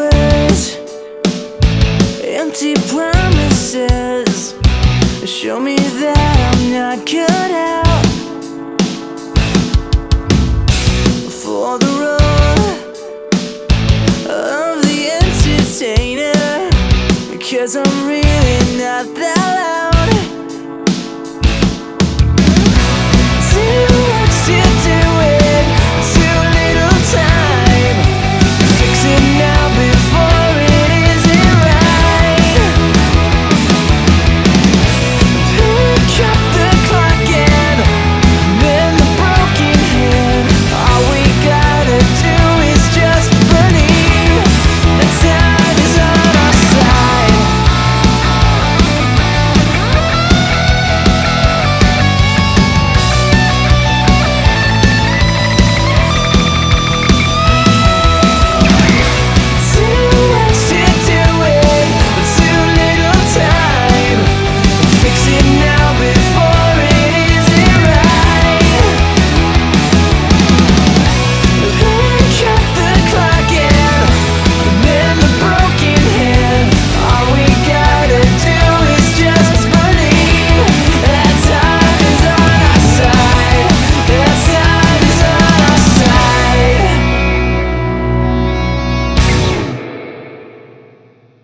words, empty promises show me that I'm not cut out for the role of the entertainer, 'cause I'm really not that